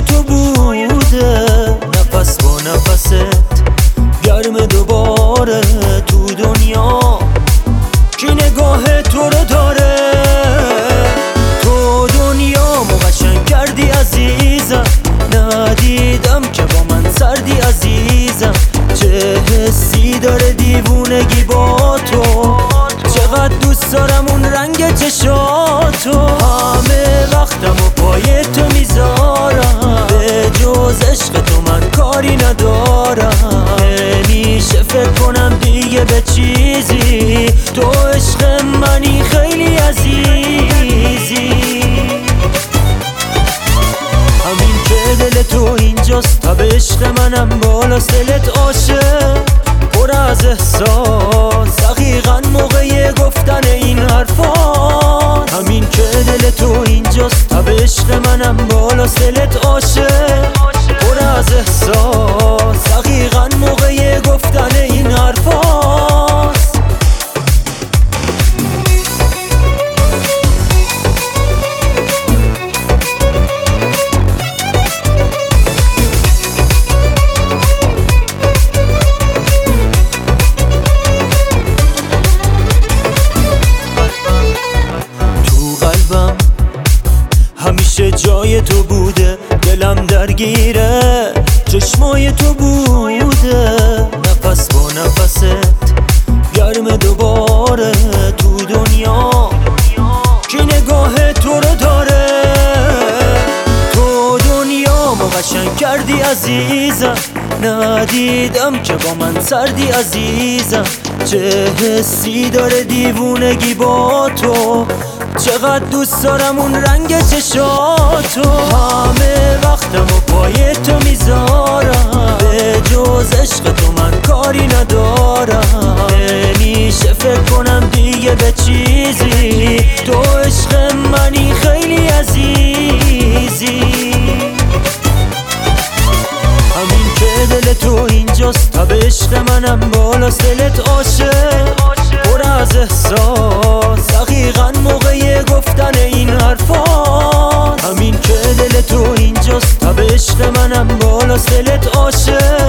تو بوده، نفس با نفست گرم دوباره تو دنیا کی نگاه تو رو داره. تو دنیا مو قشنگ کردی عزیزم، ندیدم که با من سردی عزیزم. چه حسی داره دیوونگی با تو، چقدر دوست دارم اون رنگ چشاتو. همه وقتم و پای تو میذارم، به جز عشق تو من کاری ندارم. نمیشه فکر کنم دیگه به چیزی، تو عشق منی خیلی عزیزی. همین که دل تو اینجاست، تب عشق منم بالاست. دلت عاشق پر از احساس، دقیقا موقع گفتن این حرفان. همین که دل تو اینجاست، تب عشق منم بالاست. دلت عاشق پر از احساس، دقیقا موقع گفتن این حرفان. همیشه جای تو بوده، دلم درگیره چشمای تو بوده. نفس با نفست گرم دوباره تو دنیا کی نگاه تو رو داره. تو دنیا مو قشنگ کردی عزیزم، ندیدم که با من سردی عزیزم. چه حسی داره دیوونگی با تو، چقدر دوست دارم اون رنگ چشاتو. همه وقتم و پای تو میذارم، به جز عشق تو من کاری ندارم. نمیشه فکر کنم دیگه به چیزی، تو عشق منی خیلی عزیزی. همین که دل تو اینجاست، تب عشق منم بالاست. دلت عاشق پر از احساس، دقیقا موقع گفتن این حرفان. همین که دل تو اینجاست، تب عشق منم بالاست. دلت عاشق